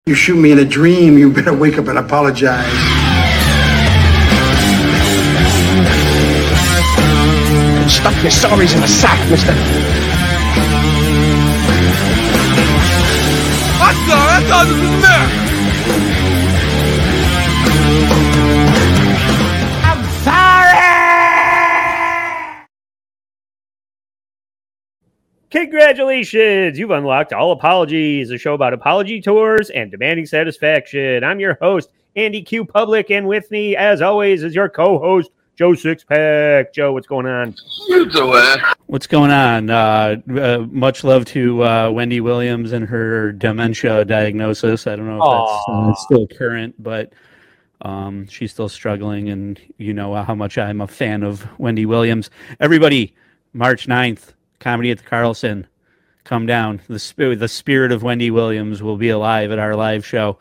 You shoot me in a dream, you better wake up and apologize. Stuff your stories in a sack, mister. I thought it was there. I'm sorry! Congratulations! You've unlocked All Apologies, a show about apology tours and demanding satisfaction. I'm your host, Andy Q. Public, and with me, as always, is your co-host, Joe Sixpack. Joe, what's going on? What's going on? Much love to Wendy Williams and her dementia diagnosis. I don't know if that's still current, but she's still struggling, and you know how much I'm a fan of Wendy Williams. Everybody, March 9th, Comedy at the Carlson. Come down. The spirit of Wendy Williams will be alive at our live show.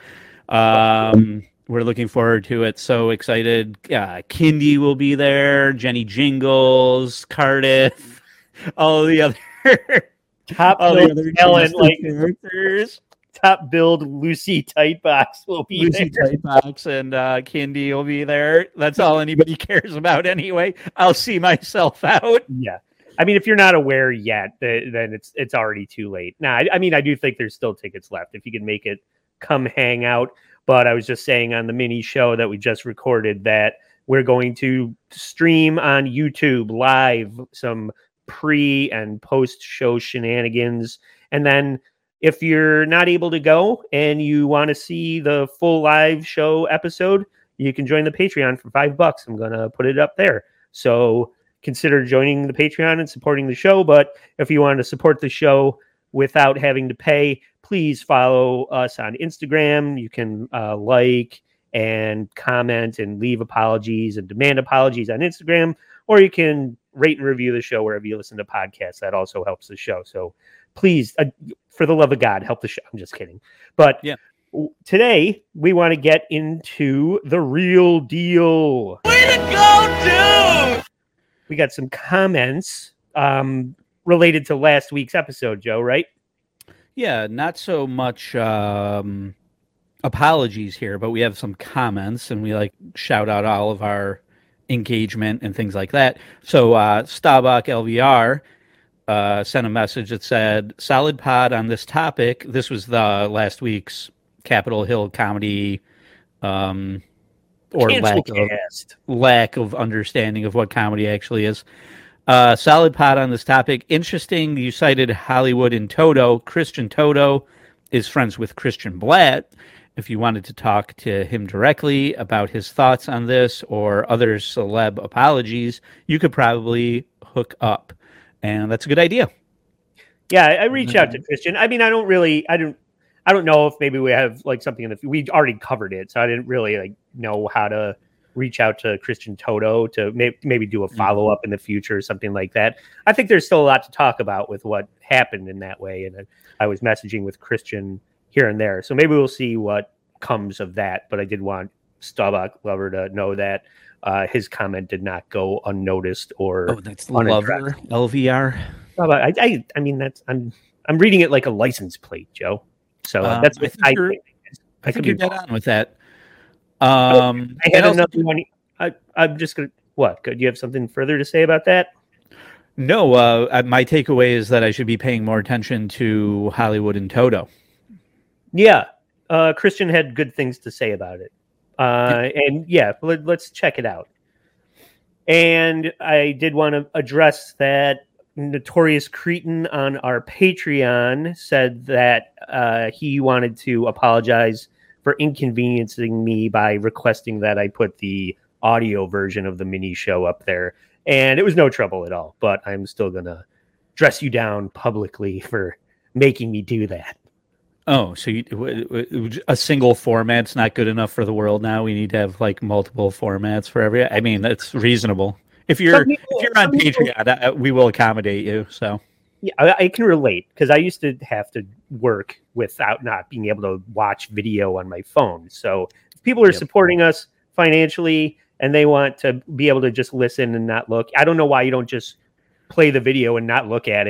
We're looking forward to it. So excited. Kindy will be there. Jenny Jingles, Cardiff, all the other top talent like characters. Top billed Lucy Tightbox will be Lucy there. Tightbox and Kindy will be there. That's all anybody cares about anyway. I'll see myself out. Yeah. I mean, if you're not aware yet, then it's already too late. Now, I mean, I do think there's still tickets left. If you can make it, come hang out. But I was just saying on the mini show that we just recorded that we're going to stream on YouTube live some pre and post show shenanigans. And then if you're not able to go and you want to see the full live show episode, you can join the Patreon for $5. I'm going to put it up there. So consider joining the Patreon and supporting the show. But if you want to support the show without having to pay, please follow us on Instagram. You can like and comment and leave apologies and demand apologies on Instagram, or you can rate and review the show wherever you listen to podcasts. That also helps the show. So please, for the love of God, help the show. I'm just kidding. But yeah. Today, we want to get into the real deal. Way to go, dude! We got some comments related to last week's episode, Joe, right? Yeah, not so much apologies here, but we have some comments, and we shout out all of our engagement and things like that. So Starbuck LVR sent a message that said, "Solid pod on this topic." This was the last week's Capitol Hill comedy or lack of understanding of what comedy actually is. Solid pod on this topic. Interesting, you cited Hollywood and Toto. Christian Toto is friends with Christian Blatt. If you wanted to talk to him directly about his thoughts on this or other celeb apologies, you could probably hook up. And that's a good idea. Yeah, I reached out to Christian. I mean, I don't know if maybe we have something we already covered it, so I didn't really know how to reach out to Christian Toto to maybe do a follow-up in the future or something like that. I think there's still a lot to talk about with what happened in that way, and I was messaging with Christian here and there, so maybe we'll see what comes of that. But I did want Starbuck Lover to know that his comment did not go unnoticed or that's Lover LVR. I mean, that's I'm reading it like a license plate, Joe. So that's what I think you're dead on with that. I had another one. I'm just going to... What? Do you have something further to say about that? No. My takeaway is that I should be paying more attention to Hollywood and Toto. Yeah. Christian had good things to say about it. And yeah, let's check it out. And I did want to address that Notorious Cretin on our Patreon said that he wanted to apologize for inconveniencing me by requesting that I put the audio version of the mini show up there. And it was no trouble at all, but I'm still going to dress you down publicly for making me do that. Oh, so a single format's not good enough for the world now? We need to have multiple formats for every... I mean, that's reasonable. If you're on Patreon, we will accommodate you. So yeah, I can relate because I used to have to work without not being able to watch video on my phone. So if people are supporting us financially and they want to be able to just listen and not look, I don't know why you don't just play the video and not look at it.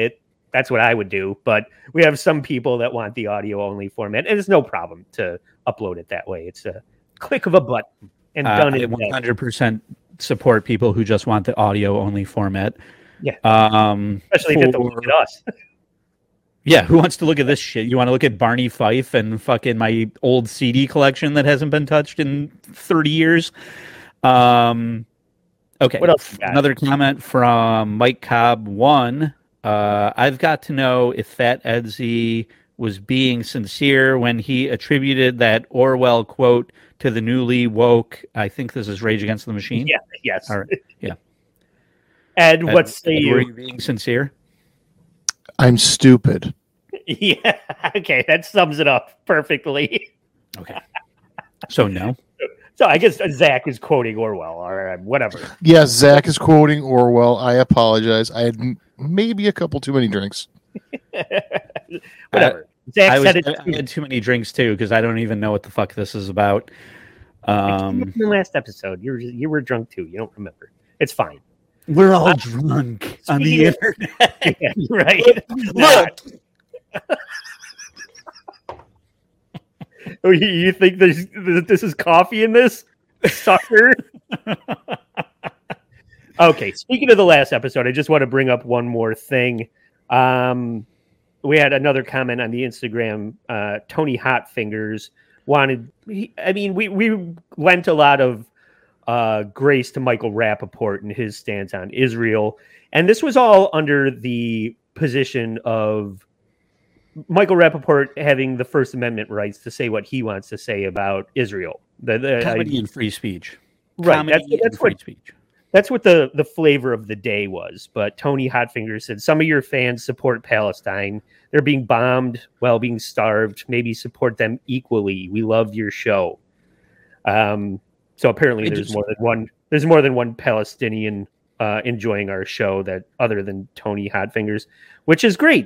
That's what I would do. But we have some people that want the audio only format, and it's no problem to upload it that way. It's a click of a button and done. I 100% support people who just want the audio only format. Yeah. Especially if it's look at us. Yeah, who wants to look at this shit? You want to look at Barney Fife and fucking my old CD collection that hasn't been touched in 30 years? Okay. What else? Another comment from Mike Cobb 1. I've got to know if Fat Edsy was being sincere when he attributed that Orwell quote to the newly woke. I think this is Rage Against the Machine. Yeah. Yes. All right. Yeah. Ed, what say you? Were you being sincere? I'm stupid. Yeah. Okay, that sums it up perfectly. Okay. So no. So I guess Zach is quoting Orwell or whatever. Yes, Zach is quoting Orwell. I apologize. I had maybe a couple too many drinks. Whatever. Zach said it. I had too many drinks too because I don't even know what the fuck this is about. In the last episode, you were drunk too. You don't remember. It's fine. We're all drunk on the internet. Yeah, right. Look. Oh, you think this is coffee in this, sucker? Okay, speaking of the last episode, I just want to bring up one more thing. We had another comment on the Instagram. Tony Hotfingers wanted. We lent a lot of grace to Michael Rappaport and his stance on Israel, and this was all under the position of Michael Rappaport having the First Amendment rights to say what he wants to say about Israel. Comedy and free speech. Right. Comedy and free speech. That's what the flavor of the day was. But Tony Hotfingers said, some of your fans support Palestine. They're being bombed while being starved. Maybe support them equally. We love your show. So apparently there's more than one Palestinian enjoying our show that other than Tony Hotfingers, which is great.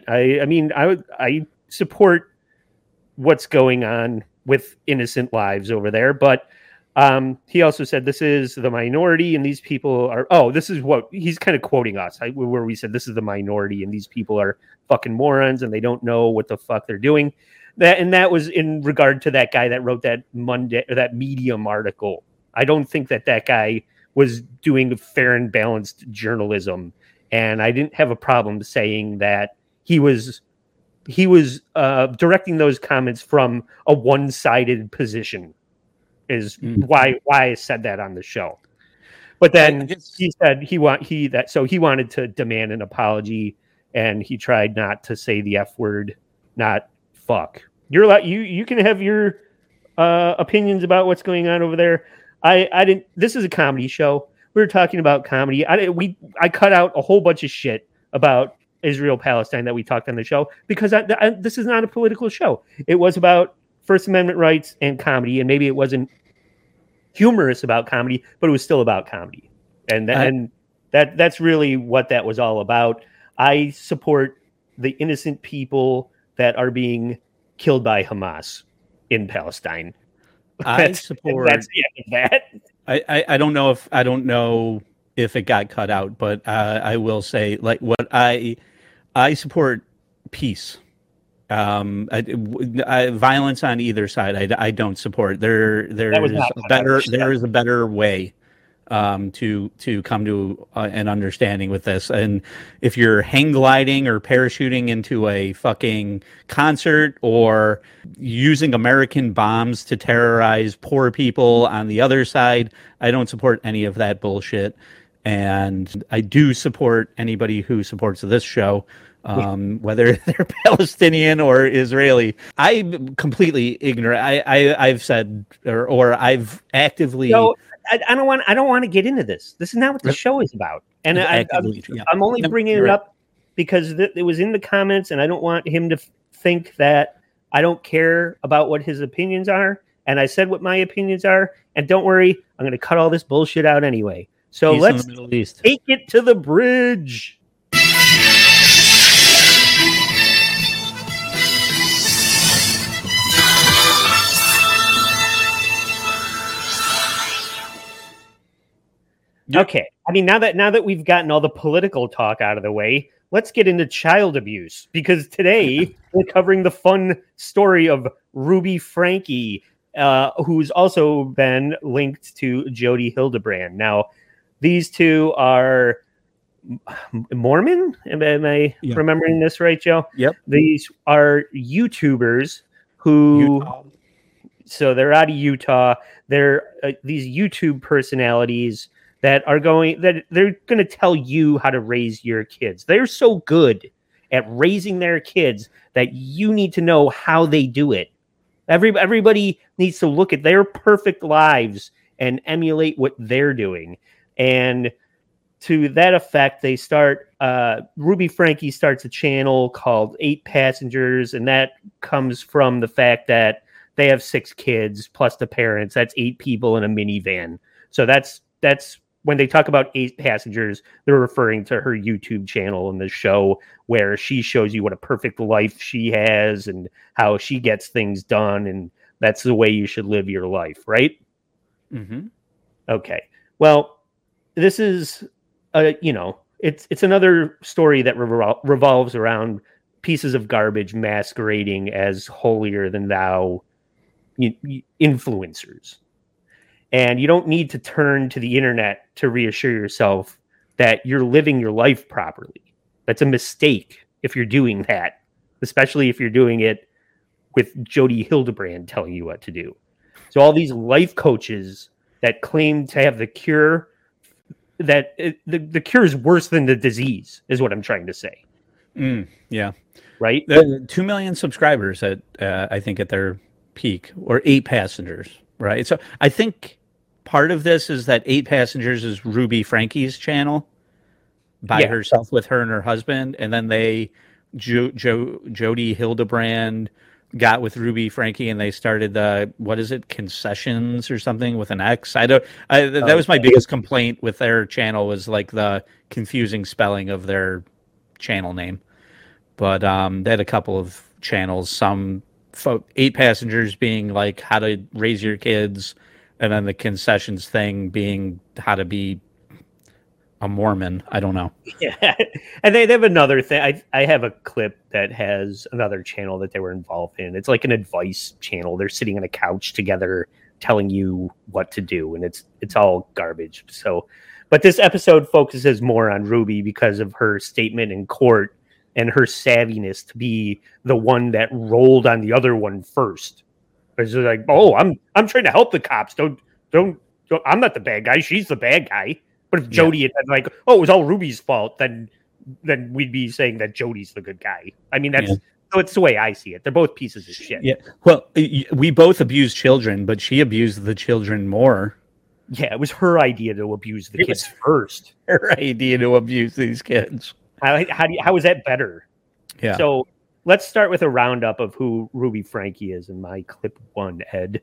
I support what's going on with innocent lives over there, but he also said this is the minority and these people are this is what he's kind of quoting us where we said this is the minority and these people are fucking morons and they don't know what the fuck they're doing. That was in regard to that guy that wrote that Medium article. I don't think that guy was doing fair and balanced journalism, and I didn't have a problem saying that he was directing those comments from a one-sided position. Is why I said that on the show. But then he said he wanted to demand an apology, and he tried not to say the F word, not fuck. You're allowed, you can have your opinions about what's going on over there. I didn't. This is a comedy show. We were talking about comedy. I cut out a whole bunch of shit about Israel Palestine that we talked on the show because this is not a political show. It was about First Amendment rights and comedy, and maybe it wasn't humorous about comedy, but it was still about comedy, and that's really what that was all about. I support the innocent people that are being killed by Hamas in Palestine. I support. That's the end of that. I don't know if it got cut out, but I will say like what I support peace. Violence on either side I don't support. There is a better way to come to an understanding with this. And if you're hang gliding or parachuting into a fucking concert or using American bombs to terrorize poor people on the other side, I don't support any of that bullshit. And I do support anybody who supports this show, whether they're Palestinian or Israeli. I'm completely ignorant. I've said or I've actively. So I don't want to get into this. This is not what the show is about. And I'm only bringing it up because it was in the comments, and I don't want him to think that I don't care about what his opinions are. And I said what my opinions are. And don't worry, I'm going to cut all this bullshit out anyway. So let's take it to the bridge. Okay. I mean, now that we've gotten all the political talk out of the way, let's get into child abuse, because today we're covering the fun story of Ruby Franke, who's also been linked to Jodi Hildebrand. Now, these two are Mormon. Am I remembering this right, Joe? Yep. These are YouTubers who... So they're out of Utah. They're these YouTube personalities that they're going to tell you how to raise your kids. They're so good at raising their kids that you need to know how they do it. Everybody needs to look at their perfect lives and emulate what they're doing. And to that effect, they start, Ruby Franke starts a channel called 8 Passengers, and that comes from the fact that they have 6 kids plus the parents. That's 8 people in a minivan. So that's when they talk about 8 Passengers, they're referring to her YouTube channel and the show where she shows you what a perfect life she has and how she gets things done. And that's the way you should live your life, right? Mm-hmm. Okay. Well, this is, it's another story that revolves around pieces of garbage masquerading as holier than thou influencers. And you don't need to turn to the internet to reassure yourself that you're living your life properly. That's a mistake if you're doing that, especially if you're doing it with Jodi Hildebrand telling you what to do. So all these life coaches that claim to have the cure, the cure is worse than the disease, is what I'm trying to say. Yeah. Right? 2 million subscribers at I think at their peak, or 8 Passengers, right? So I think part of this is that 8 Passengers is Ruby Franke's channel by herself with her and her husband, and then Jodi Hildebrand got with Ruby Franke and they started the, what is it, Concessions or something with an X. That was my biggest complaint with their channel, was like the confusing spelling of their channel name. But they had a couple of channels, some 8 Passengers being like how to raise your kids, and then the Concessions thing being how to be a Mormon. I don't know. Yeah. And they have another thing. I have a clip that has another channel that they were involved in. It's like an advice channel. They're sitting on a couch together telling you what to do, and it's all garbage. So, but this episode focuses more on Ruby because of her statement in court and her savviness to be the one that rolled on the other one first. It's like, oh, I'm trying to help the cops. Don't I'm not the bad guy. She's the bad guy. But if Jodi had been like, oh, it was all Ruby's fault, then we'd be saying that Jodi's the good guy. I mean, so it's the way I see it. They're both pieces of shit. Yeah. Well, we both abused children, but she abused the children more. Yeah, it was her idea to abuse the kids first. Her idea to abuse these kids. How is that better? Yeah. So let's start with a roundup of who Ruby Franke is in my clip 1, Ed.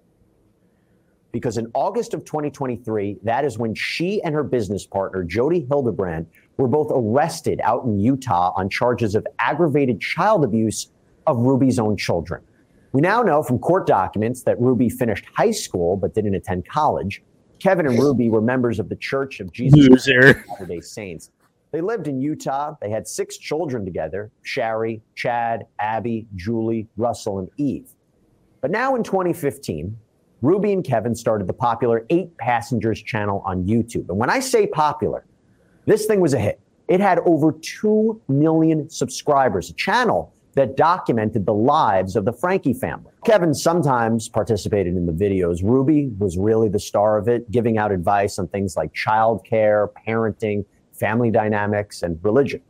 Because in August of 2023, that is when she and her business partner, Jodi Hildebrand, were both arrested out in Utah on charges of aggravated child abuse of Ruby's own children. We now know from court documents that Ruby finished high school but didn't attend college. Kevin and Ruby were members of the Church of Jesus Christ of Latter-day Saints. They lived in Utah. They had 6 children together: Shari, Chad, Abby, Julie, Russell, and Eve. But now in 2015, Ruby and Kevin started the popular 8 Passengers channel on YouTube. And when I say popular, this thing was a hit. It had over 2 million subscribers, a channel that documented the lives of the Franke family. Kevin sometimes participated in the videos. Ruby was really the star of it, giving out advice on things like childcare, parenting, family dynamics, and religion.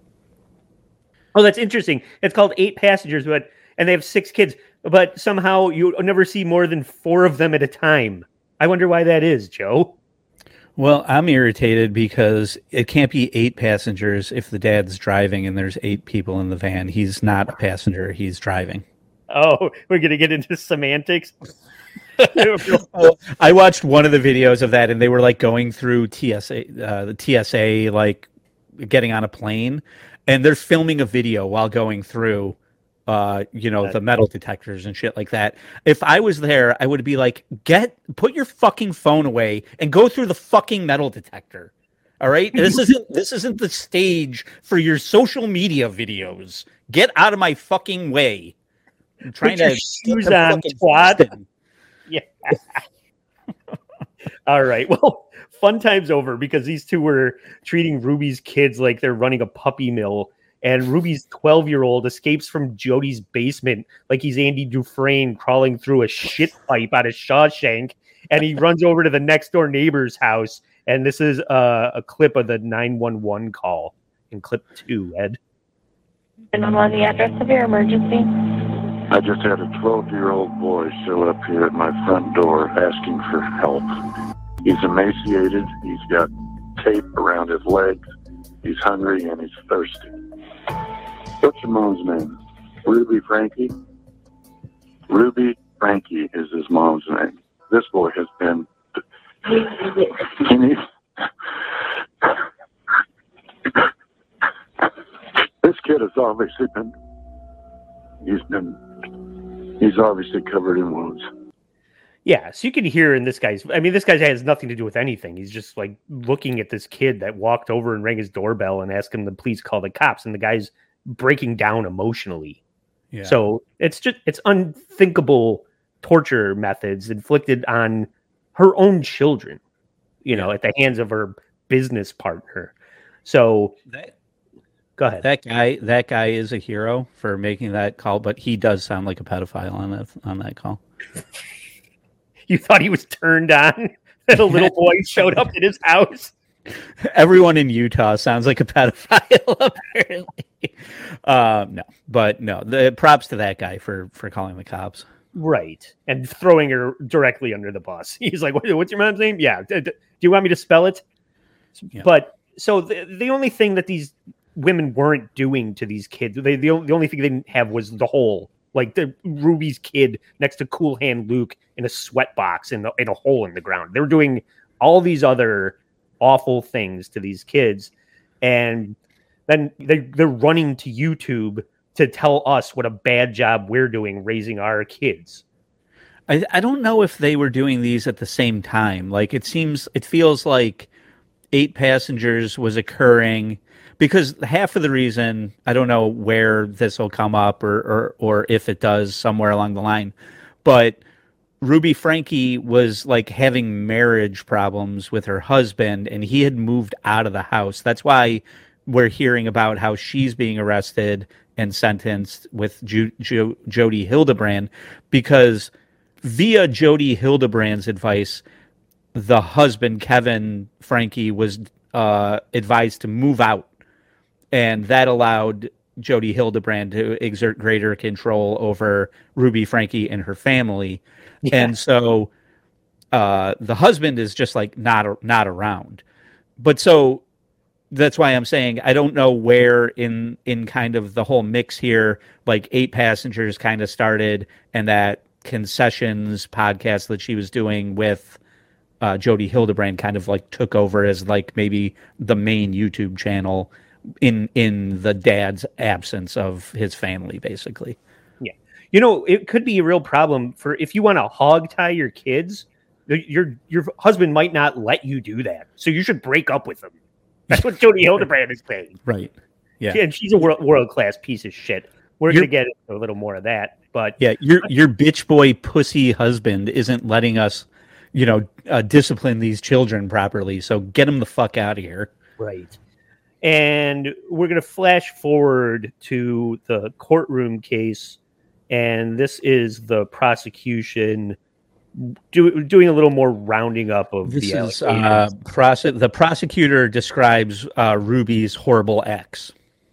Oh, that's interesting. It's called 8 Passengers, and they have 6 kids, but somehow you never see more than 4 of them at a time. I wonder why that is, Joe. Well, I'm irritated because it can't be 8 passengers if the dad's driving and there's 8 people in the van. He's not a passenger. He's driving. Oh, we're going to get into semantics. I watched one of the videos of that, and they were like going through the TSA, like getting on a plane, and they're filming a video while going through, the metal detectors and shit like that. If I was there, I would be like, put your fucking phone away and go through the fucking metal detector. All right, this isn't the stage for your social media videos. Get out of my fucking way. I'm trying Put your to shoes on, twat. Yeah. All right. Well, fun time's over because these two were treating Ruby's kids like they're running a puppy mill. And Ruby's 12-year-old escapes from Jody's basement like he's Andy Dufresne crawling through a shit pipe out of Shawshank. And he runs over to the next door neighbor's house. And this is a clip of the 911 call in clip 2, Ed. And on the address of your emergency. I just had a 12-year-old boy show up here at my front door asking for help. He's emaciated. He's got tape around his legs. He's hungry and he's thirsty. What's your mom's name? Ruby Frankie? Ruby Frankie is his mom's name. This boy has been... This kid has obviously been... He's obviously covered in wounds. Yeah, so you can hear in this guy's... I mean, this guy has nothing to do with anything. He's just like looking at this kid that walked over and rang his doorbell and asked him to please call the cops. And the guy's breaking down emotionally. Yeah. So it's unthinkable torture methods inflicted on her own children, at the hands of her business partner. So go ahead. That guy is a hero for making that call, but he does sound like a pedophile on that call. You thought he was turned on that a little boy showed up at his house? Everyone in Utah sounds like a pedophile, apparently. No. The props to that guy for calling the cops. Right. And throwing her directly under the bus. He's like, what's your mom's name? Yeah. Do you want me to spell it? Yeah. But so the only thing that these women weren't doing to these kids, the only thing they didn't have was the hole. Like the Ruby's kid next to Cool Hand Luke in a sweatbox in a hole in the ground. They were doing all these other awful things to these kids. And then they're running to YouTube to tell us what a bad job we're doing raising our kids. I don't know if they were doing these at the same time. Like it feels like 8 Passengers was occurring because half of the reason, I don't know where this will come up or if it does somewhere along the line, but Ruby Frankie was like having marriage problems with her husband and he had moved out of the house. That's why we're hearing about how she's being arrested and sentenced with Jody Hildebrand, because via Jody Hildebrand's advice, the husband, Kevin Frankie, was advised to move out. And that allowed Jody Hildebrand to exert greater control over Ruby Frankie and her family. Yeah. And so the husband is just like not around. But so that's why I'm saying I don't know where in kind of the whole mix here, like 8 Passengers kind of started, and that Concessions podcast that she was doing with Jody Hildebrand kind of like took over as like maybe the main YouTube channel in the dad's absence of his family, basically. Yeah. It could be a real problem for if you want to hog tie your kids, your husband might not let you do that. So you should break up with him. That's what Jody Hildebrand is saying. Right. Yeah. And she's a world-class piece of shit. We're going to get into a little more of that. But yeah, your bitch boy pussy husband isn't letting us, discipline these children properly. So get him the fuck out of here. Right. And we're going to flash forward to the courtroom case. And this is the prosecution doing a little more rounding up of this the is the prosecutor describes Ruby's horrible acts.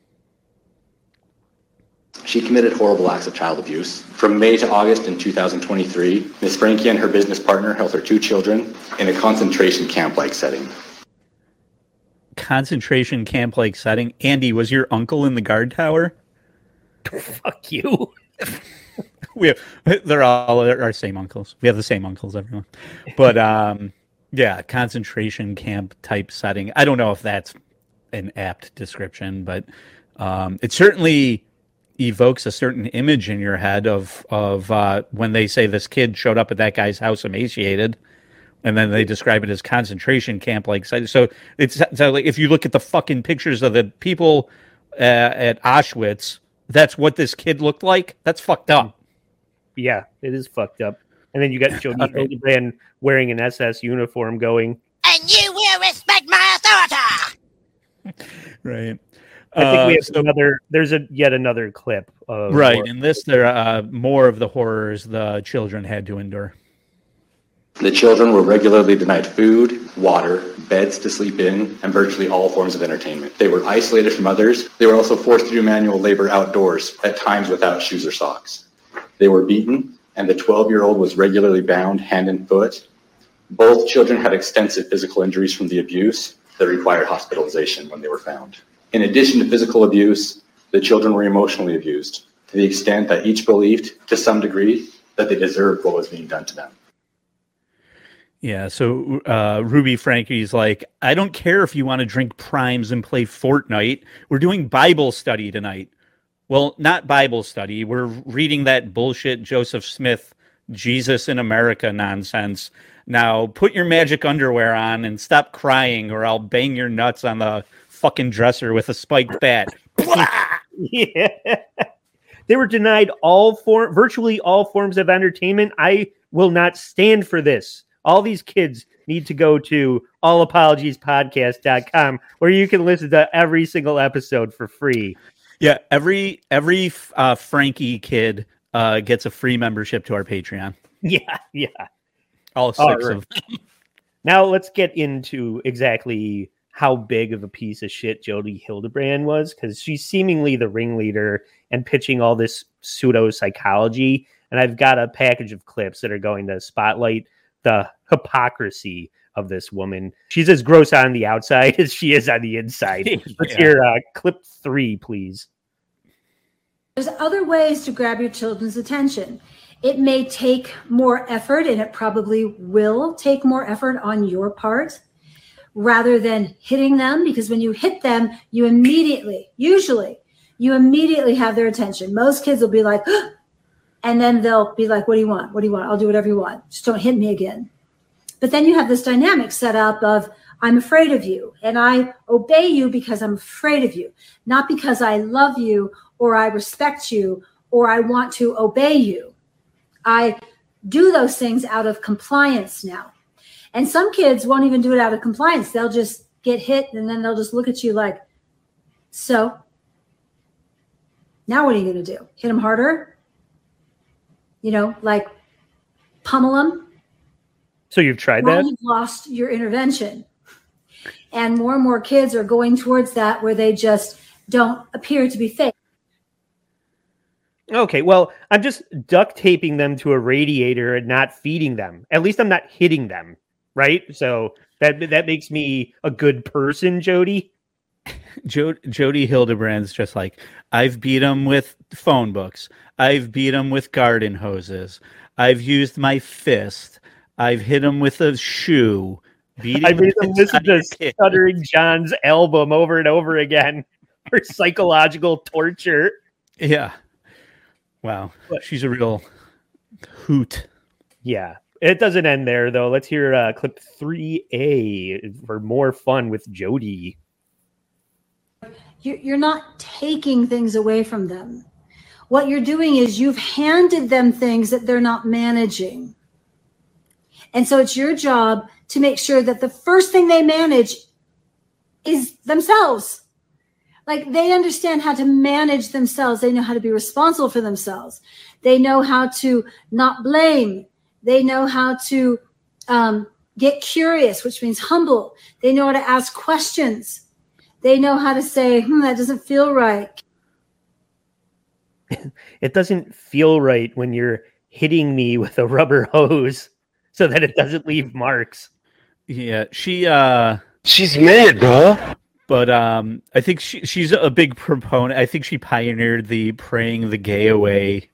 She committed horrible acts of child abuse. From May to August in 2023, Ms. Frankie and her business partner held her 2 children in a concentration camp-like setting. Concentration camp-like setting? Andy, was your uncle in the guard tower? Fuck you. They're all our same uncles. We have the same uncles, everyone. But yeah, concentration camp type setting. I don't know if that's an apt description, but it certainly evokes a certain image in your head of when they say this kid showed up at that guy's house emaciated. And then they describe it as concentration camp like. So it's so like if you look at the fucking pictures of the people at Auschwitz, that's what this kid looked like. That's fucked up. Yeah, it is fucked up. And then you got Jody Hildebrand wearing an SS uniform going, and you will respect my authority. Right. I think we have there's yet another clip of right. In this, there are more of the horrors the children had to endure. The children were regularly denied food, water, beds to sleep in, and virtually all forms of entertainment. They were isolated from others. They were also forced to do manual labor outdoors, at times without shoes or socks. They were beaten, and the 12-year-old was regularly bound hand and foot. Both children had extensive physical injuries from the abuse that required hospitalization when they were found. In addition to physical abuse, the children were emotionally abused to the extent that each believed, to some degree, that they deserved what was being done to them. Yeah, so Ruby Frankie's like, I don't care if you want to drink primes and play Fortnite. We're doing Bible study tonight. Well, not Bible study. We're reading that bullshit Joseph Smith, Jesus in America nonsense. Now, put your magic underwear on and stop crying or I'll bang your nuts on the fucking dresser with a spiked bat. Yeah. They were denied virtually all forms of entertainment. I will not stand for this. All these kids need to go to allapologiespodcast.com where you can listen to every single episode for free. Yeah, every Frankie kid gets a free membership to our Patreon. Yeah. All six of them. Now let's get into exactly how big of a piece of shit Jody Hildebrand was, because she's seemingly the ringleader and pitching all this pseudo psychology. And I've got a package of clips that are going to spotlight the hypocrisy of this woman. She's as gross on the outside as she is on the inside. Let's hear clip 3, please. There's other ways to grab your children's attention. It may take more effort, and it probably will take more effort on your part rather than hitting them, because when you hit them, you immediately have their attention. Most kids will be like, and then they'll be like, what do you want? What do you want? I'll do whatever you want. Just don't hit me again. But then you have this dynamic set up of, I'm afraid of you, and I obey you because I'm afraid of you, not because I love you or I respect you or I want to obey you. I do those things out of compliance now. And some kids won't even do it out of compliance. They'll just get hit and then they'll just look at you like, so now what are you going to do? Hit them harder? Like pummel them? So you've tried Well, that? you've lost your intervention. And more kids are going towards that where they just don't appear to be fake. Okay, well, I'm just duct taping them to a radiator and not feeding them. At least I'm not hitting them, right? So that makes me a good person, Jody. Jody Hildebrand's just like, I've beat him with phone books. I've beat him with garden hoses. I've used my fist. I've hit him with a shoe. I made them listen to Stuttering John's album over and over again for psychological torture. Yeah. Wow. She's a real hoot. Yeah. It doesn't end there, though. Let's hear clip 3A for more fun with Jody. You're not taking things away from them. What you're doing is you've handed them things that they're not managing. And so it's your job to make sure that the first thing they manage is themselves. Like they understand how to manage themselves. They know how to be responsible for themselves. They know how to not blame. They know how to get curious, which means humble. They know how to ask questions. They know how to say, that doesn't feel right. It doesn't feel right when you're hitting me with a rubber hose so that it doesn't leave marks. Yeah, she's mad, bro. But I think she's a big proponent. I think she pioneered the praying the gay away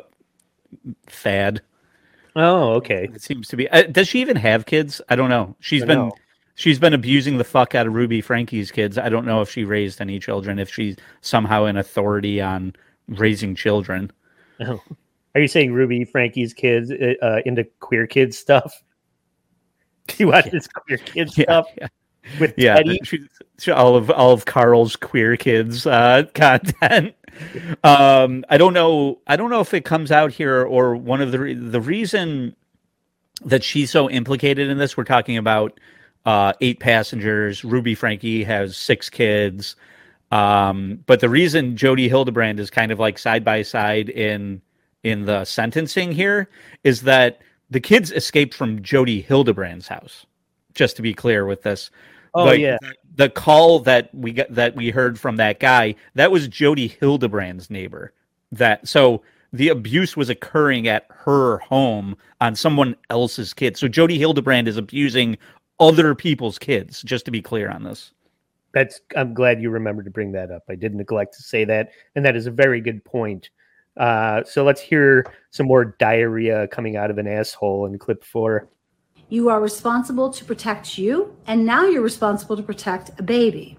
fad. Oh, okay. It seems to be. Does she even have kids? I don't know. She's been abusing the fuck out of Ruby Frankie's kids. I don't know if she raised any children, if she's somehow an authority on raising children. Oh. Are you saying Ruby Frankie's kids into queer kids stuff? You watch this queer kid stuff with Teddy. All of Carl's queer kids content. I don't know if it comes out here or one of the reason that she's so implicated in this. We're talking about 8 passengers. Ruby Franke has 6 kids. But the reason Jody Hildebrand is kind of like side by side in the sentencing here is that the kids escaped from Jody Hildebrand's house. Just to be clear with this. The call that we heard from that guy, that was Jody Hildebrand's neighbor. So the abuse was occurring at her home on someone else's kids. So Jody Hildebrand is abusing other people's kids, just to be clear on this. I'm glad you remembered to bring that up. I did neglect to say that, and that is a very good point. So let's hear some more diarrhea coming out of an asshole in clip 4. You are responsible to protect you, and now you're responsible to protect a baby.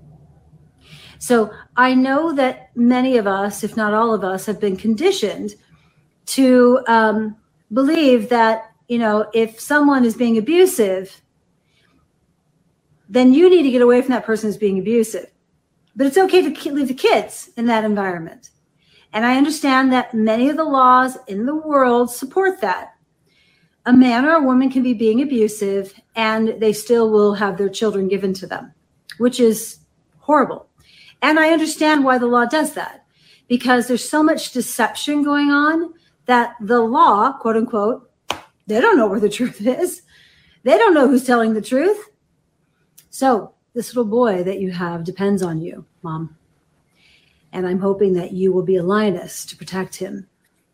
So I know that many of us, if not all of us, have been conditioned to believe that, if someone is being abusive, then you need to get away from that person who's being abusive. But it's okay to leave the kids in that environment. And I understand that many of the laws in the world support that. A man or a woman can be being abusive and they still will have their children given to them, which is horrible. And I understand why the law does that, because there's so much deception going on that the law, quote unquote, they don't know where the truth is. They don't know who's telling the truth. So this little boy that you have depends on you, Mom. And I'm hoping that you will be a lioness to protect him.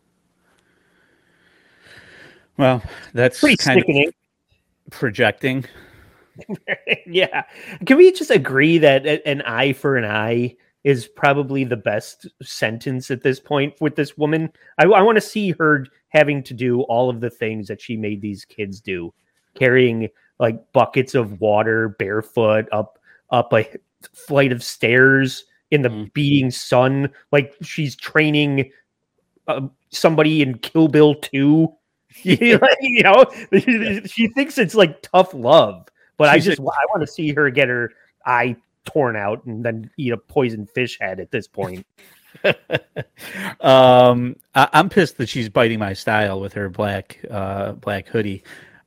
Well, that's pretty kind sickening. Of projecting. Yeah. Can we just agree that an eye for an eye is probably the best sentence at this point with this woman? I want to see her having to do all of the things that she made these kids do, carrying like buckets of water barefoot up a flight of stairs in the beating sun, like she's training somebody in Kill Bill 2. She thinks it's like tough love, but I want to see her get her eye torn out and then eat a poisoned fish head at this point. I'm pissed that she's biting my style with her black hoodie.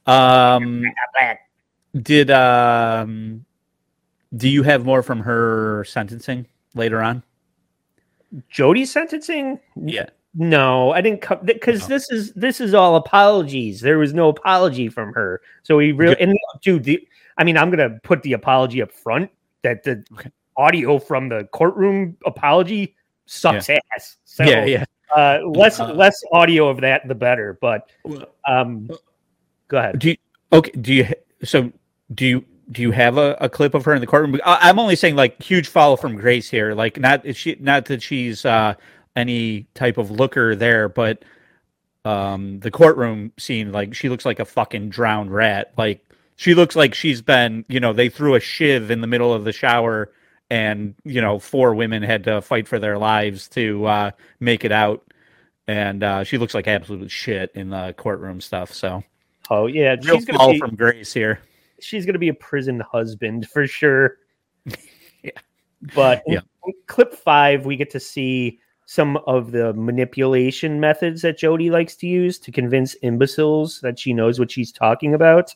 Do you have more from her sentencing later on? Jody's sentencing? Yeah. No, I didn't come because this is all apologies. There was no apology from her. So we really I'm gonna put the apology up front that the audio from the courtroom apology sucks ass. So less audio of that the better. But go ahead. Do you have a clip of her in the courtroom? I'm only saying like huge follow from Grace here. Like not that she's any type of looker there, but the courtroom scene, like she looks like a fucking drowned rat. Like she looks like she's been, they threw a shiv in the middle of the shower and, 4 women had to fight for their lives to make it out. And she looks like absolute shit in the courtroom stuff. So, she's gonna fall from Grace here. She's going to be a prison husband for sure. But in clip 5, we get to see some of the manipulation methods that Jody likes to use to convince imbeciles that she knows what she's talking about.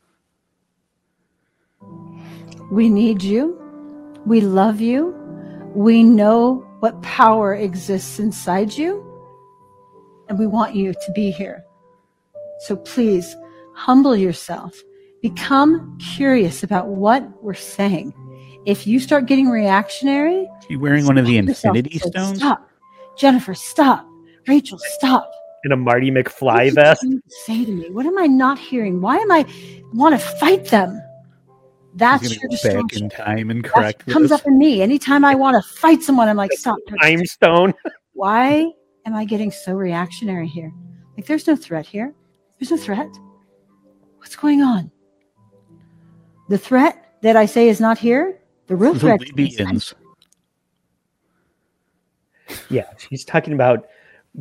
We need you. We love you. We know what power exists inside you. And we want you to be here. So please humble yourself. Become curious about what we're saying. If you start getting reactionary... Is he wearing one of the Infinity Stones? Stop. Jennifer, stop. Rachel, stop. In a Marty McFly vest? Say to me, what am I not hearing? Why am I want to fight them? That's your distraction. Back in time and correct this. Comes up in me. Anytime I want to fight someone, I'm like, stop. Time stone. Why am I getting so reactionary here? Like, there's no threat here. There's no threat. What's going on? The threat that I say is not here. The real threat is... Yeah, she's talking about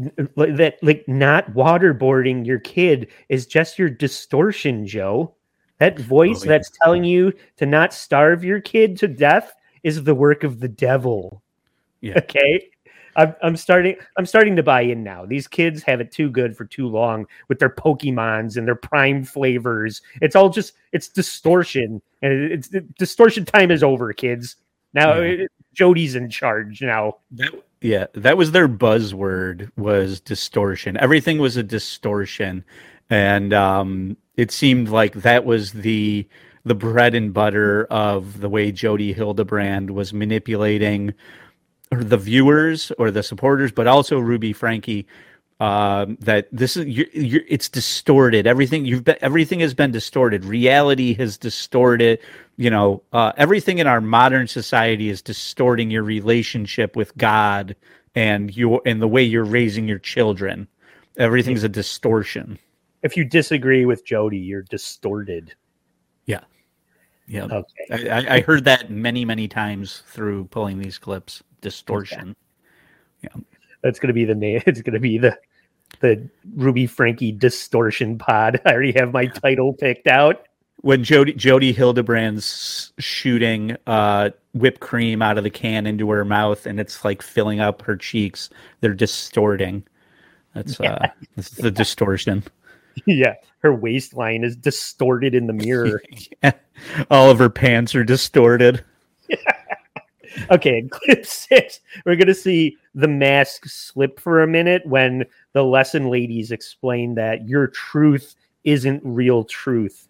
that, like not waterboarding your kid is just your distortion, Joe. That voice that's telling you to not starve your kid to death is the work of the devil. Yeah. Okay. I'm starting to buy in now. These kids have it too good for too long with their Pokemons and their prime flavors. It's distortion, and distortion time is over, kids. Now Jody's in charge now. That was their buzzword, was distortion. Everything was a distortion, and it seemed like that was the bread and butter of the way Jody Hildebrand was manipulating the viewers or the supporters, but also Ruby Franke. That this is it's distorted. Everything has been distorted. Reality has distorted. Everything in our modern society is distorting your relationship with God and the way you're raising your children. Everything's a distortion. If you disagree with Jody, you're distorted. Yeah. Yeah. Okay. I heard that many, many times through pulling these clips. Distortion. Okay. Yeah. That's going to be the name. It's going to be the Ruby Franke Distortion Pod. I already have my title picked out. When Jody Hildebrand's shooting whipped cream out of the can into her mouth and it's like filling up her cheeks, they're distorting. That's the distortion. Yeah, her waistline is distorted in the mirror. Yeah. All of her pants are distorted. Okay, in clip 6, we're going to see the mask slip for a minute when the lesson ladies explain that your truth isn't real truth.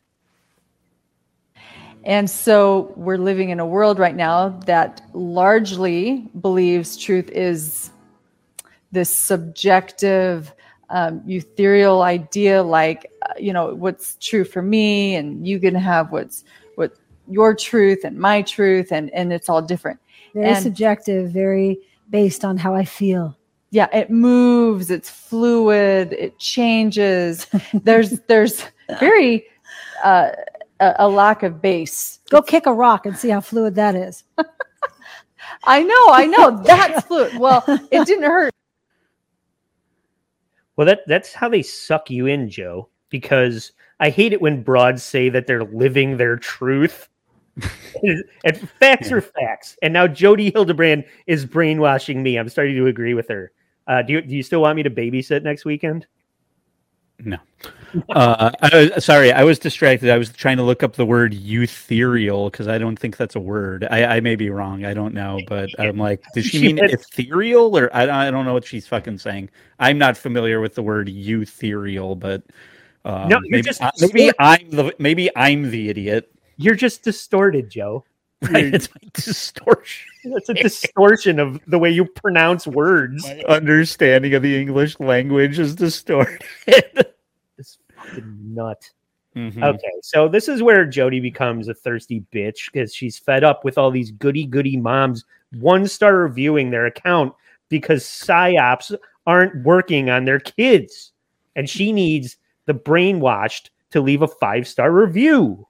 And so we're living in a world right now that largely believes truth is this subjective, ethereal idea, like, what's true for me, and you can have what's your truth and my truth, and it's all different. Very subjective, very based on how I feel. Yeah, it moves, it's fluid, it changes. There's very a lack of base. Go kick a rock and see how fluid that is. I know. That's fluid. Well, it didn't hurt. Well, that's how they suck you in, Joe, because I hate it when broads say that they're living their truth. And facts are facts. And now Jody Hildebrand is brainwashing me. I'm starting to agree with her. Do you still want me to babysit next weekend? No. Sorry, I was distracted. I was trying to look up the word ethereal because I don't think that's a word. I may be wrong. I don't know, but I'm like, does she mean ethereal, or I don't know what she's fucking saying. I'm not familiar with the word ethereal, but no, maybe I'm the idiot. You're just distorted, Joe. Right, it's like distortion. It's a distortion of the way you pronounce words. My understanding of the English language is distorted. This fucking nut. Mm-hmm. Okay, so this is where Jody becomes a thirsty bitch because she's fed up with all these goody moms 1-star reviewing their account because psyops aren't working on their kids, and she needs the brainwashed to leave a 5-star review.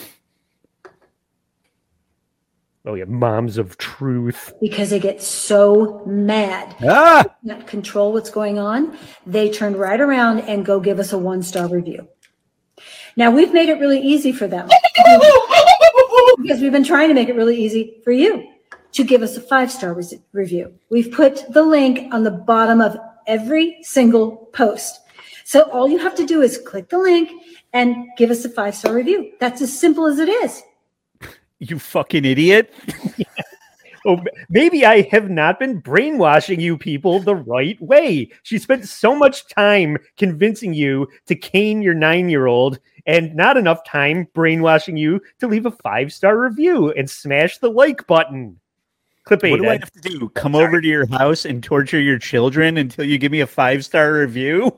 Oh, yeah, moms of truth. Because they get so mad. Can't control what's going on. They turn right around and go give us a 1-star review. Now, we've made it really easy for them. Because we've been trying to make it really easy for you to give us a 5-star review. We've put the link on the bottom of every single post. So all you have to do is click the link and give us a 5-star review. That's as simple as it is. You fucking idiot. Oh, maybe I have not been brainwashing you people the right way. She spent so much time convincing you to cane your 9-year-old and not enough time brainwashing you to leave a 5-star review and smash the like button. Clip 8. What do I have to do? Come over to your house and torture your children until you give me a 5-star review?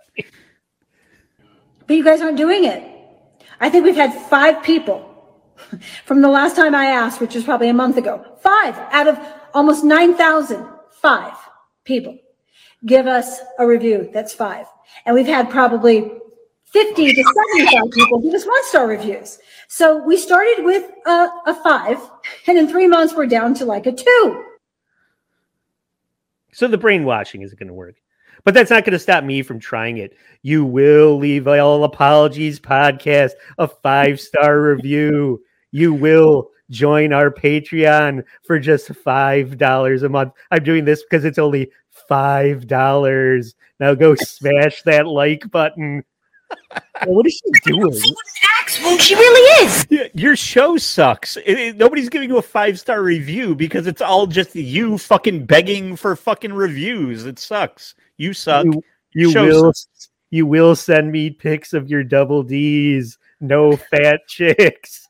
But you guys aren't doing it. I think we've had 5 people from the last time I asked, which was probably a month ago. 5 out of almost 9,000, 5 people give us a review. That's 5. And we've had probably 50 to 75 people give us 1-star reviews. So we started with a 5, and in 3 months we're down to like a 2. So the brainwashing isn't going to work. But that's not going to stop me from trying it. You will leave All Apologies Podcast a 5-star review. You will join our Patreon for just $5 a month. I'm doing this because it's only $5. Now go smash that like button. What is she doing? She really is. Yeah, your show sucks. Nobody's giving you a 5-star review because it's all just you fucking begging for fucking reviews. It sucks. You suck. You will send me pics of your double D's. No fat chicks.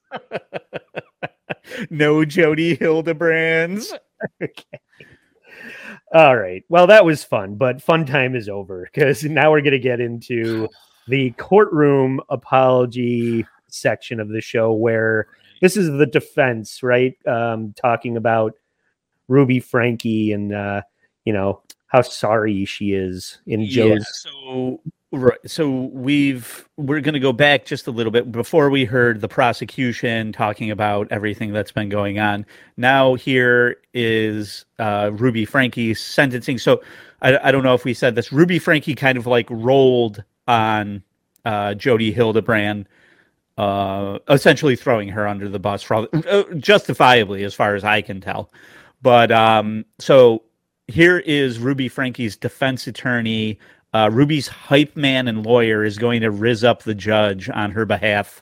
No Jody Hildebrands. Okay. All right. Well, that was fun, but fun time is over because now we're going to get into the courtroom apology section of the show where this is the defense, right? Talking about Ruby Franke and, how sorry she is in Joe's. So we're going to go back just a little bit before we heard the prosecution talking about everything that's been going on. Now here is Ruby Franke's sentencing. So I don't know if we said this. Ruby Franke kind of like rolled on Jody Hildebrand, essentially throwing her under the bus for justifiably, as far as I can tell. But so here is Ruby Franke's defense attorney. Ruby's hype man and lawyer is going to rizz up the judge on her behalf.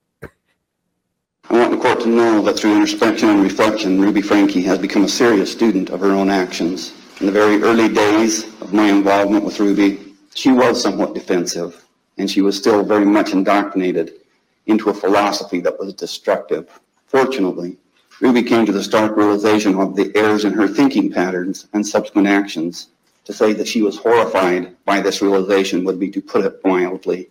I want the court to know that through introspection and reflection, Ruby Franke has become a serious student of her own actions. In the very early days of my involvement with Ruby, she was somewhat defensive, and she was still very much indoctrinated into a philosophy that was destructive. Fortunately, Ruby came to the stark realization of the errors in her thinking patterns and subsequent actions. To say that she was horrified by this realization would be to put it mildly.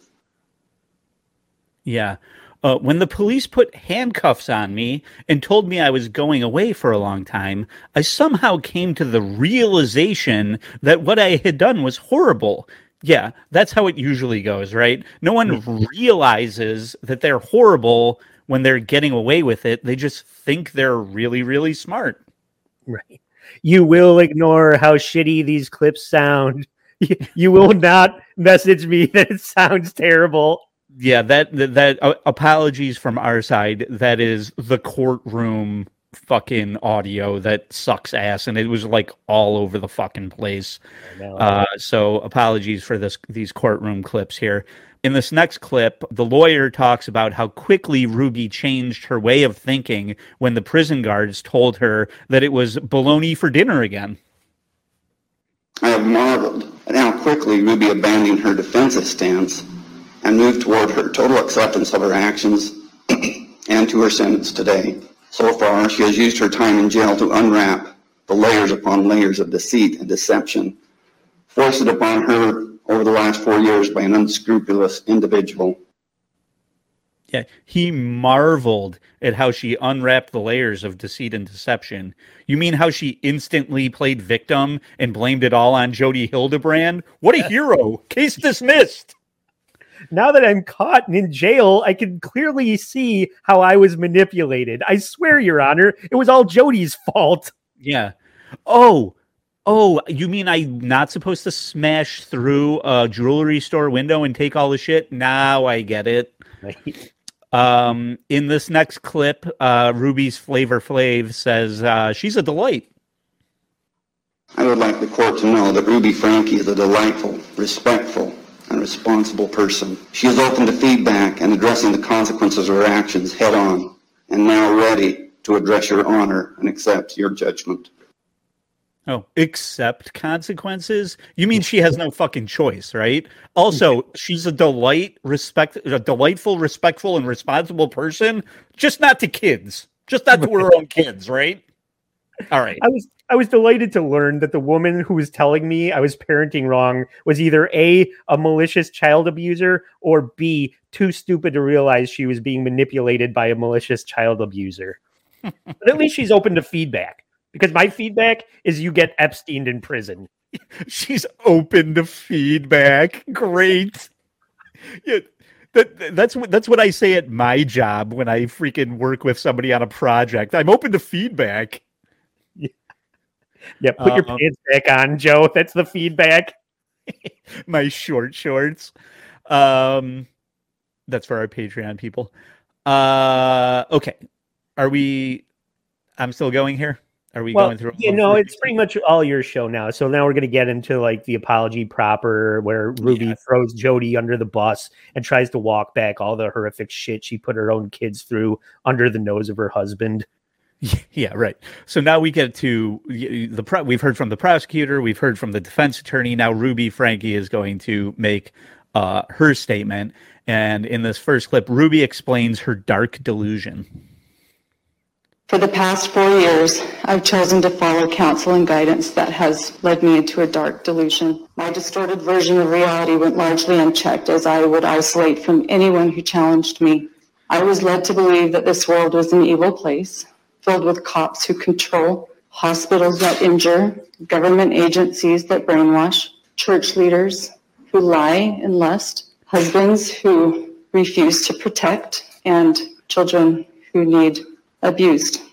Yeah. When the police put handcuffs on me and told me I was going away for a long time, I somehow came to the realization that what I had done was horrible. Yeah, that's how it usually goes, right? No one realizes that they're horrible when they're getting away with it. They just think they're really, really smart. Right. You will ignore how shitty these clips sound. You will not message me that it sounds terrible. Yeah, that apologies from our side. That is the courtroom fucking audio that sucks ass, and it was like all over the fucking place. So apologies for these courtroom clips here. In this next clip, the lawyer talks about how quickly Ruby changed her way of thinking when the prison guards told her that it was bologna for dinner again. I have marveled at how quickly Ruby abandoned her defensive stance and moved toward her total acceptance of her actions and to her sentence today. So far, she has used her time in jail to unwrap the layers upon layers of deceit and deception foisted upon her over the last 4 years by an unscrupulous individual. Yeah, he marveled at how she unwrapped the layers of deceit and deception. You mean how she instantly played victim and blamed it all on Jody Hildebrand? What a hero! Case dismissed! Now that I'm caught and in jail, I can clearly see how I was manipulated. I swear, Your Honor, it was all Jody's fault. Yeah. Oh, you mean I'm not supposed to smash through a jewelry store window and take all the shit? Now I get it. Right. In this next clip, Ruby's Flavor Flav says she's a delight. I would like the court to know that Ruby Franke is a delightful, respectful, and responsible person. She is open to feedback and addressing the consequences of her actions head on, and now ready to address your honor and accept your judgment. Oh, accept consequences? You mean she has no fucking choice, right? Also, she's a delightful, respectful, and responsible person, just not to kids. Just not to her own kids, right? All right. I was delighted to learn that the woman who was telling me I was parenting wrong was either A, malicious child abuser, or B, too stupid to realize she was being manipulated by a malicious child abuser. But at least she's open to feedback. Because my feedback is you get Epsteined in prison. She's open to feedback. Great. Yeah, that's what I say at my job when I freaking work with somebody on a project. I'm open to feedback. Yeah, put your pants back on, Joe. That's the feedback. My short shorts. That's for our Patreon people. Okay. Are we? I'm still going here. Are we going through? It's pretty much all your show now. So now we're going to get into like the apology proper, where Ruby throws Jody under the bus and tries to walk back all the horrific shit she put her own kids through under the nose of her husband. Yeah, right. So now we get to we've heard from the prosecutor, we've heard from the defense attorney. Now Ruby Franke is going to make her statement. And in this first clip, Ruby explains her dark delusion. For the past 4 years, I've chosen to follow counsel and guidance that has led me into a dark delusion. My distorted version of reality went largely unchecked, as I would isolate from anyone who challenged me. I was led to believe that this world was an evil place, filled with cops who control, hospitals that injure, government agencies that brainwash, church leaders who lie and lust, husbands who refuse to protect, and children who need abused.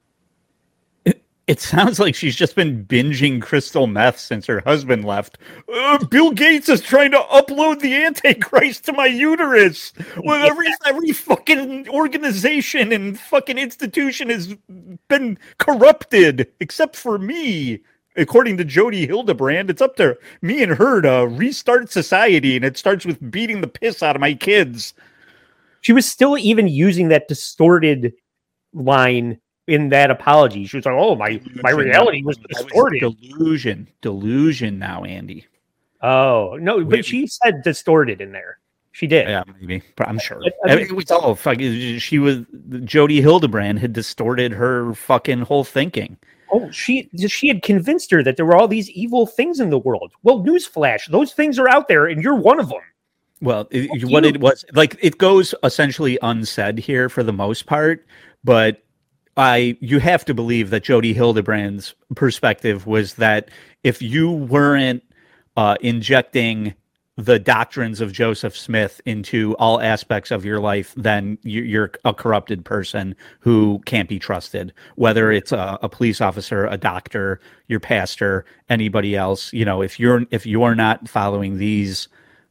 It sounds like she's just been binging crystal meth since her husband left. Bill Gates is trying to upload the Antichrist to my uterus. Well, every fucking organization and fucking institution has been corrupted, except for me. According to Jody Hildebrand, it's up to me and her to restart society, and it starts with beating the piss out of my kids. She was still even using that distorted line in that apology. She was like, "Oh, my reality was distorted." Delusion now, Andy. Oh no, but she said distorted in there. She did. Yeah, maybe. But I'm sure. It was all fucking. Jody Hildebrand had distorted her fucking whole thinking. Oh, she had convinced her that there were all these evil things in the world. Well, newsflash, those things are out there, and you're one of them. Well, it was like, it goes essentially unsaid here for the most part, but you have to believe that Jody Hildebrand's perspective was that if you weren't injecting the doctrines of Joseph Smith into all aspects of your life, then you're a corrupted person who can't be trusted, whether it's a police officer, a doctor, your pastor, anybody else. You know, if you're not following these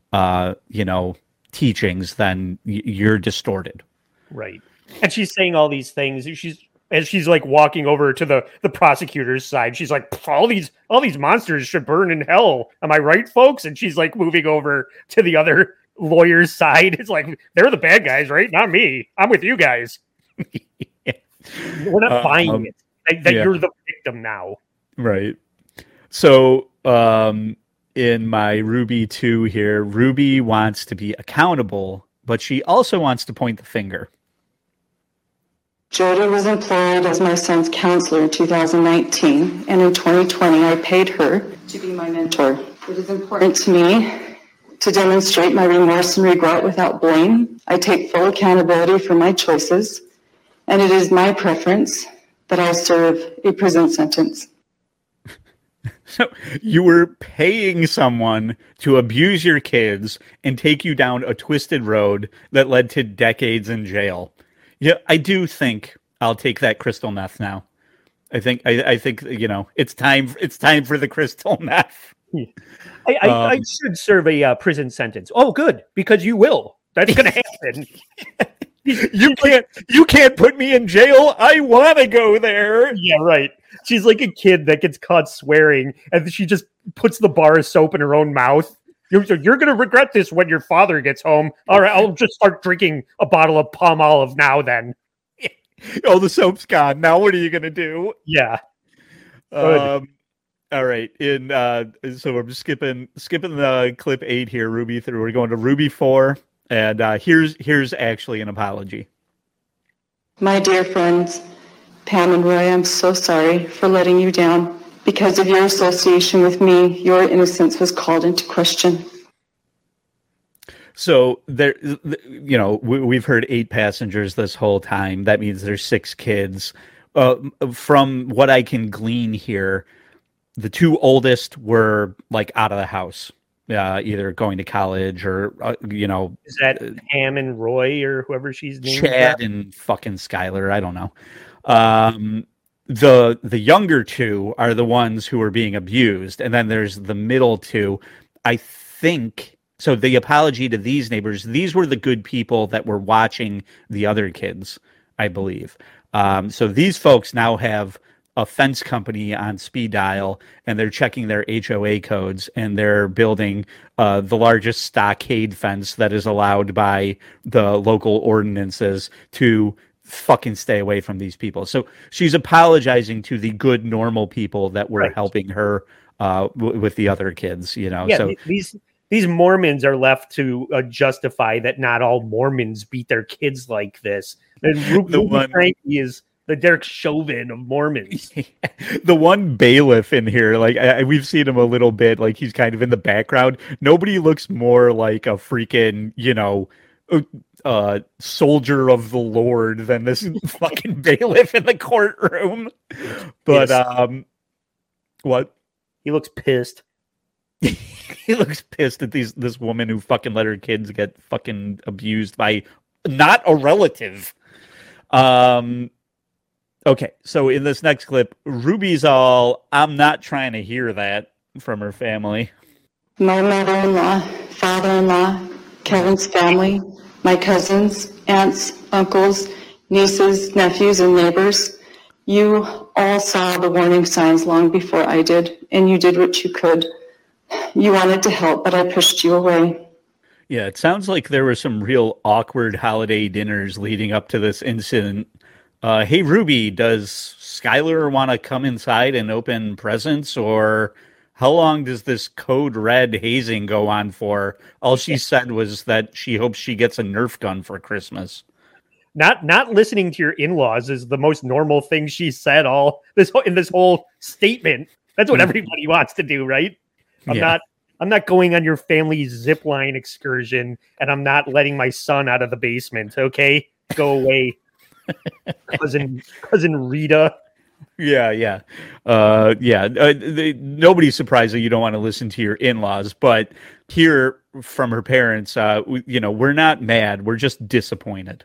teachings, then you're distorted. Right. And she's saying all these things. She's like walking over to the prosecutor's side. She's like, all these monsters should burn in hell. Am I right, folks? And she's like moving over to the other lawyer's side. It's like, they're the bad guys, right? Not me. I'm with you guys. We're not buying it. That you're the victim now. Right. So, in my Ruby 2 here, Ruby wants to be accountable, but she also wants to point the finger. Jody was employed as my son's counselor in 2019, and in 2020 I paid her to be my mentor. It is important to me to demonstrate my remorse and regret without blame. I take full accountability for my choices, and it is my preference that I serve a prison sentence. So you were paying someone to abuse your kids and take you down a twisted road that led to decades in jail. Yeah, I do think I'll take that crystal meth now. I think it's time for the crystal meth. I should serve a prison sentence. Oh, good, because you will. That's going to happen. You can't put me in jail. I want to go there. Yeah, right. She's like a kid that gets caught swearing, and she just puts the bar of soap in her own mouth. You're going to regret this when your father gets home. All right, I'll just start drinking a bottle of Palmolive now then. Oh, the soap's gone. Now what are you going to do? Yeah. All right. So I'm just skipping the clip 8 here, Ruby 3. We're going to Ruby 4, and here's actually an apology. My dear friends, Pam and Roy, I'm so sorry for letting you down. Because of your association with me, your innocence was called into question. So there, we've heard 8 passengers this whole time. That means there's 6 kids. From what I can glean here, the 2 oldest were like out of the house, either going to college or Is that Pam and Roy or whoever she's named? Chad and fucking Skylar. I don't know. The younger 2 are the ones who are being abused, and then there's the middle 2. I think so. The apology to these neighbors, these were the good people that were watching the other kids, I believe. So these folks now have a fence company on speed dial, and they're checking their HOA codes, and they're building the largest stockade fence that is allowed by the local ordinances to fucking stay away from these people. So she's apologizing to the good, normal people that were helping her with the other kids, you know. Yeah, so these Mormons are left to justify that not all Mormons beat their kids like this. And Ruby Frankie is the Derek Chauvin of Mormons. The one bailiff in here, like we've seen him a little bit, like he's kind of in the background. Nobody looks more like a freaking, you know, soldier of the Lord than this fucking bailiff in the courtroom. But Yes. What? He looks pissed. He looks pissed at this woman who fucking let her kids get fucking abused by not a relative. Okay, so in this next clip, Ruby's all, I'm not trying to hear that from her family. My mother-in-law, father-in-law, Kevin's family, my cousins, aunts, uncles, nieces, nephews, and neighbors. You all saw the warning signs long before I did, and you did what you could. You wanted to help, but I pushed you away. Yeah, it sounds like there were some real awkward holiday dinners leading up to this incident. Hey, Ruby, does Skylar want to come inside and open presents, or how long does this code red hazing go on for? All she said was that she hopes she gets a Nerf gun for Christmas. Not listening to your in-laws is the most normal thing she said in this whole statement. That's what everybody wants to do, right? I'm not going on your family's zip line excursion, and I'm not letting my son out of the basement. Okay, go away, cousin Rita. Yeah. Nobody's surprised that you don't want to listen to your in-laws, but hear from her parents, we're not mad. We're just disappointed.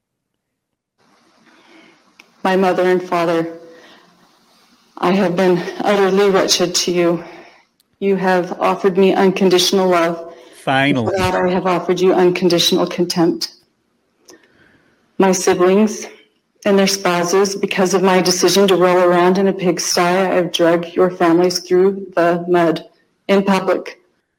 My mother and father, I have been utterly wretched to you. You have offered me unconditional love. Finally. For that, I have offered you unconditional contempt. My siblings and their spouses, because of my decision to roll around in a pigsty, I have dragged your families through the mud in public.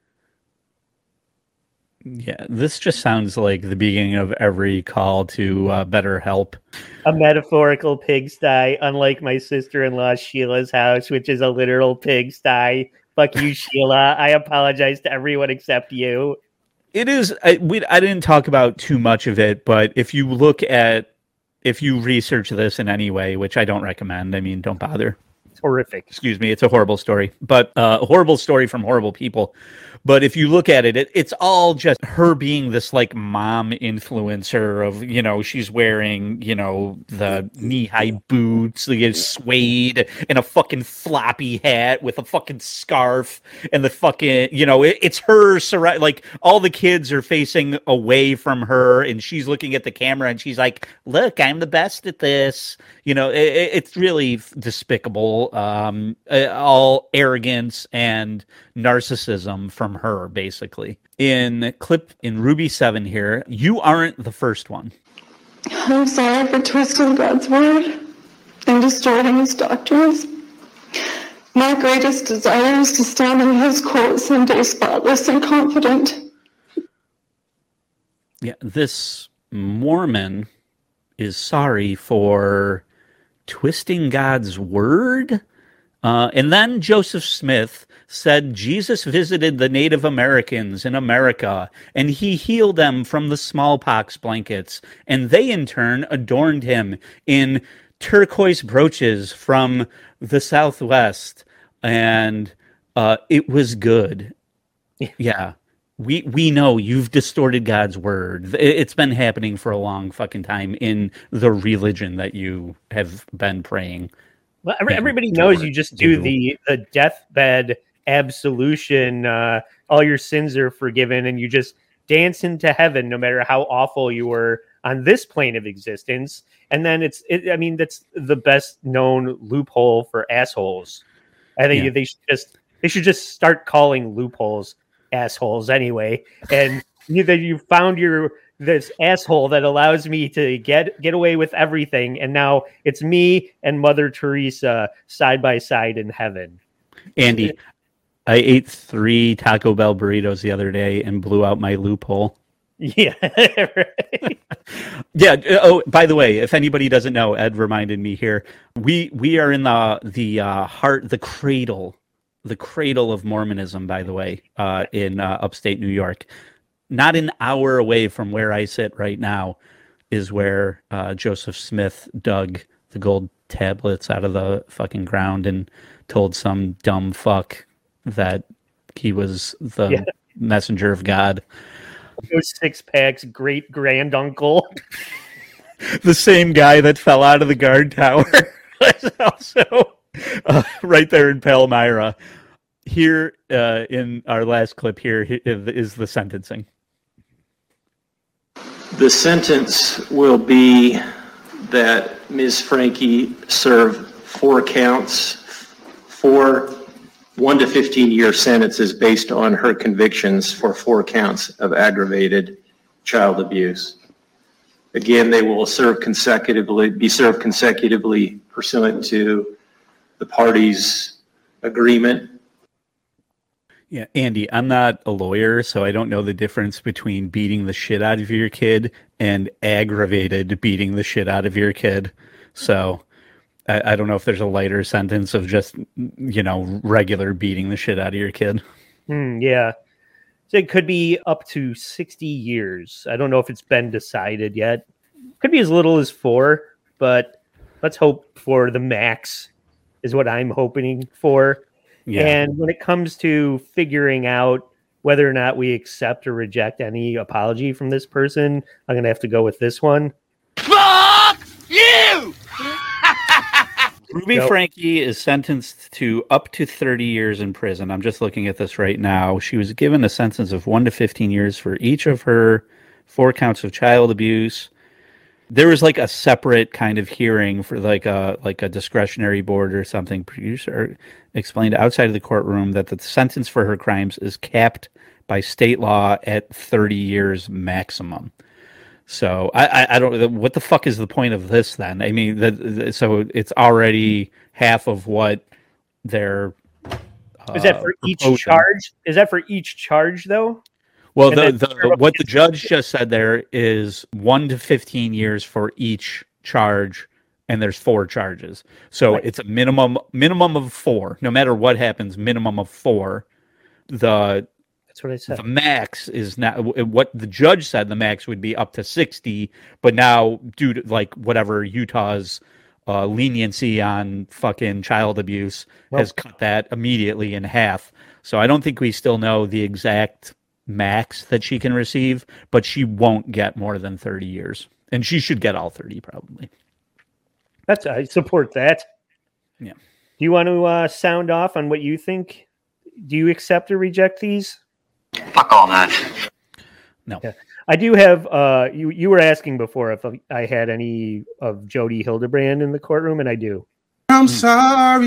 Yeah, this just sounds like the beginning of every call to BetterHelp. A metaphorical pigsty, unlike my sister-in-law Sheila's house, which is a literal pigsty. Fuck you, Sheila. I apologize to everyone except you. It is. I didn't talk about too much of it, but if you research this in any way, which I don't recommend, I mean, don't bother. It's horrific. Excuse me. It's a horrible story, but a horrible story from horrible people. But if you look at it, it's all just her being this like mom influencer of, she's wearing, the knee-high boots, the suede, and a fucking floppy hat with a fucking scarf and the fucking, it's her, like all the kids are facing away from her and she's looking at the camera and she's like, look, I'm the best at this. It's really despicable, all arrogance and narcissism from her, basically. In Ruby 7 here, you aren't the first one. I'm sorry for twisting God's word and distorting his doctrines. My greatest desire is to stand in his court someday spotless and confident. Yeah, this Mormon is sorry for twisting God's word. And then Joseph Smith said Jesus visited the Native Americans in America, and he healed them from the smallpox blankets, and they in turn adorned him in turquoise brooches from the Southwest, and it was good. Yeah. We know you've distorted God's word. It's been happening for a long fucking time in the religion that you have been praying. Well, everybody knows you just do the deathbed absolution. All your sins are forgiven, and you just dance into heaven, no matter how awful you were on this plane of existence. And then that's the best known loophole for assholes. I think they should just start calling loopholes assholes anyway. And you found this asshole that allows me to get away with everything. And now it's me and Mother Teresa side by side in heaven. Andy, I ate 3 Taco Bell burritos the other day and blew out my loophole. Yeah. Right. Yeah. Oh, by the way, if anybody doesn't know, Ed reminded me here. We are in the heart, the cradle of Mormonism, by the way, in upstate New York. Not an hour away from where I sit right now is where Joseph Smith dug the gold tablets out of the fucking ground and told some dumb fuck that he was the messenger of God. Those 6-packs, great granduncle. The same guy that fell out of the guard tower. Also right there in Palmyra. Here in our last clip here is the sentencing. The sentence will be that Ms. Franke serve 4 counts, 4 1 to 15-year sentences based on her convictions for 4 counts of aggravated child abuse. Again, they will be served consecutively pursuant to the parties' agreement. Yeah, Andy, I'm not a lawyer, so I don't know the difference between beating the shit out of your kid and aggravated beating the shit out of your kid. So I don't know if there's a lighter sentence of just, regular beating the shit out of your kid. Yeah. So it could be up to 60 years. I don't know if it's been decided yet. Could be as little as 4, but let's hope for the max is what I'm hoping for. Yeah. And when it comes to figuring out whether or not we accept or reject any apology from this person, I'm going to have to go with this one. Fuck you! Ruby Franke is sentenced to up to 30 years in prison. I'm just looking at this right now. She was given a sentence of 1 to 15 years for each of her 4 counts of child abuse. There was like a separate kind of hearing for like a discretionary board or something. Producer explained outside of the courtroom that the sentence for her crimes is capped by state law at 30 years maximum. So I don't. What the fuck is the point of this then? I mean, so it's already half of what they're. Is that for each charge? Is that for each charge though? Well, what the judge just said there is 1 to 15 years for each charge, and there's 4 charges. So It's a minimum of 4. No matter what happens, minimum of 4. That's what I said. The max is not what the judge said. The max would be up to 60, but now due to like whatever Utah's leniency on fucking child abuse has cut that immediately in half. So I don't think we still know the exact max that she can receive, but she won't get more than 30 years, and she should get all 30 probably. I support that. Yeah. Do you want to sound off on what you think? Do you accept or reject these? Fuck all that. No. Yeah. I do have, you were asking before if I had any of Jody Hildebrand in the courtroom, and I do. I'm sorry.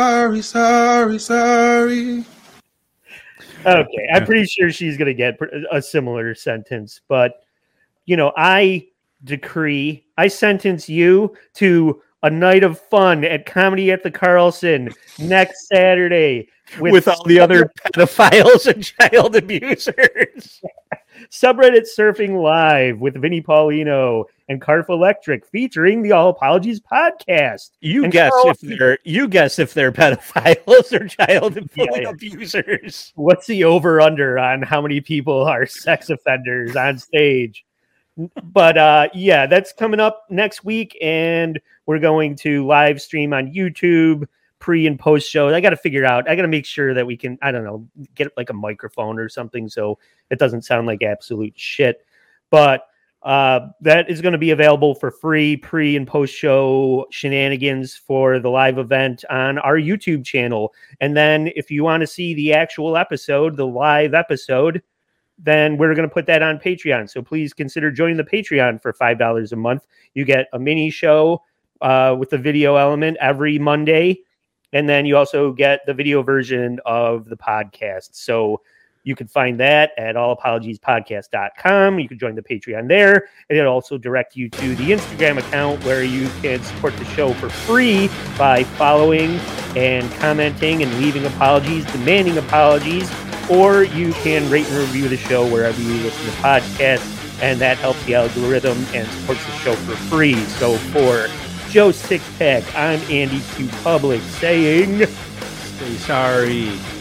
Okay, I'm pretty sure she's going to get a similar sentence, but, I sentence you to a night of fun at Comedy at the Carlson next Saturday with all the other pedophiles and child abusers. Subreddit Surfing Live with Vinnie Paulino and Carf Electric featuring the All Apologies podcast. You guess if they're pedophiles or child abusers. What's the over under on how many people are sex offenders on stage? But that's coming up next week, and we're going to live stream on YouTube pre and post shows. I got to figure out. I got to make sure that we can. I don't know, get like a microphone or something so it doesn't sound like absolute shit. But that is going to be available for free pre and post show shenanigans for the live event on our YouTube channel. And then if you want to see the actual episode, the live episode, then we're going to put that on Patreon. So please consider joining the Patreon for $5 a month. You get a mini show with the video element every Monday. And then you also get the video version of the podcast. So You can find that at allapologiespodcast.com. You can join the Patreon there. And it'll also direct you to the Instagram account where you can support the show for free by following and commenting and leaving apologies, demanding apologies, or you can rate and review the show wherever you listen to podcasts, and that helps the algorithm and supports the show for free. So for Joe Sixpack, I'm Andy Q Public saying, stay sorry.